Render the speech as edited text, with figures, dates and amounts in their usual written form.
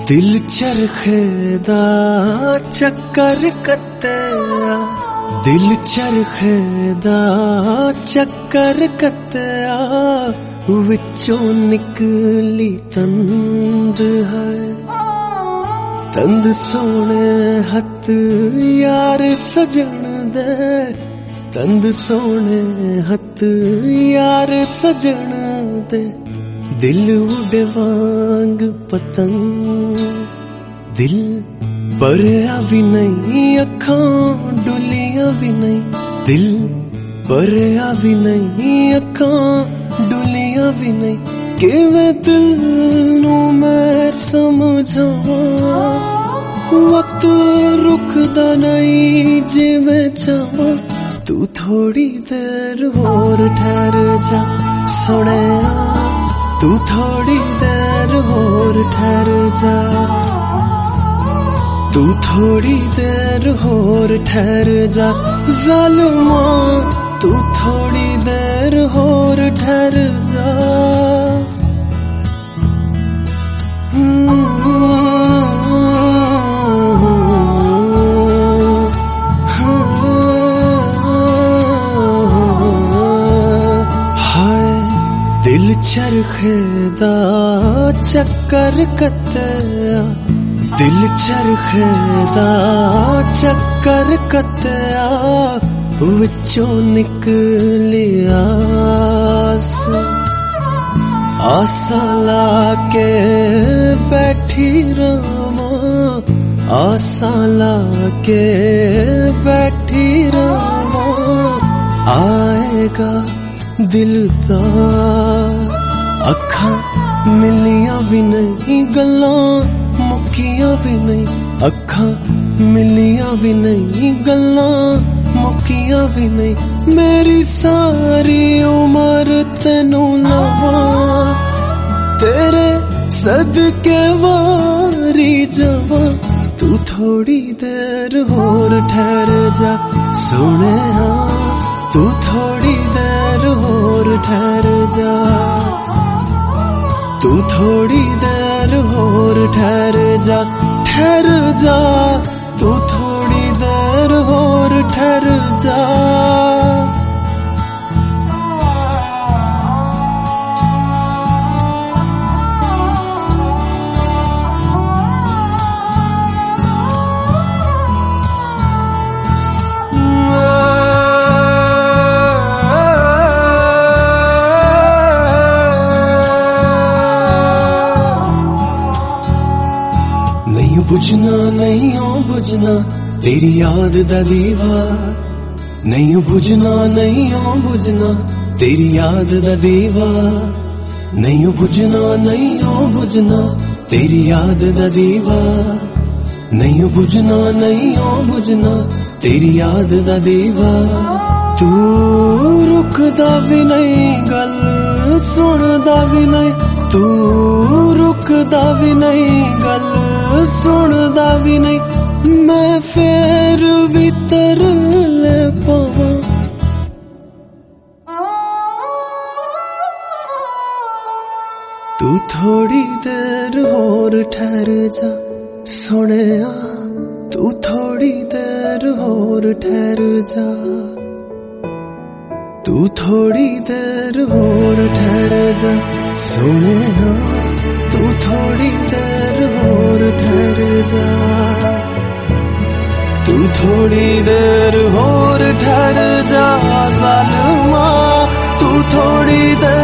दिल चरखे दा चक्कर कत्तेआ, दिल चरखे दा चक्कर कत्तेआ, विचों निकली तंद है। तंद सोने हथ यार सजन दे, तंद सोने हथ यार सजन दे। दिल उड़े वांग पतंग, दिल भरिया भी नहीं, अखां डुलिया भी नहीं। दिल भरिया भी नहीं, अखां डुलिया भी नहीं। किवें दिल नू मैं समझावां, वक्त रुकदा नहीं जिवें चाहां। तू थोड़ी देर होर ठहर जा सोहणिया, तू थोड़ी देर होर ठहर जा, तू थोड़ी देर होर ठहर जा ज़ालिमा, तू थोड़ी देर होर ठहर जा। दिल चरखे दा चक्कर कत्तेआ, दिल चरखे दा चक्कर कत्तेआ, विचों निकली आस। आसा लाके बैठी रवां, आसा लाके बैठी रवां। आएगा दिलदार, अखां मिलियां भी नहीं, गल्लां मुक्कियां भी नहीं। अखां मिलियां भी नहीं, गल्लां मुक्कियां भी नहीं। मेरी सारी उम्र तेनू लावां, तेरे सदके वारी जावां। तू थोड़ी देर होर ठहर जा सोहणिया, तू थोड़ी देर होर ठहर जा, तू थोड़ी देर होर ठहर जा, ठहर जा, तू थोड़ी देर होर ठहर जा। नहीं बुझना नहीं हो बुझना तेरी याद दा दीवा, नहीं बुझना नहीं हो बुझना तेरी याद दा दीवा। नहीं बुझना नहीं हो बुझना तेरी याद दा दीवा, नहीं बुझना नहीं हो बुझना तेरी याद दा दीवा। तू रुकदा भी नहीं, गल सुनदा भी नहीं, तू रुकदा भी नहीं, गल सुनदा भी नहीं। मैं फेर भी तरले पावां, तू थोड़ी देर होर ठहर जा सोहणिया, तू थोड़ी देर होर ठहर जा, तू थोड़ी देर होर ठहर जा सोहणिया, तू थोड़ी देर होर ठहर जा, तू थोड़ी देर होर ठहर जा ज़ालिमा, तू थोड़ी देर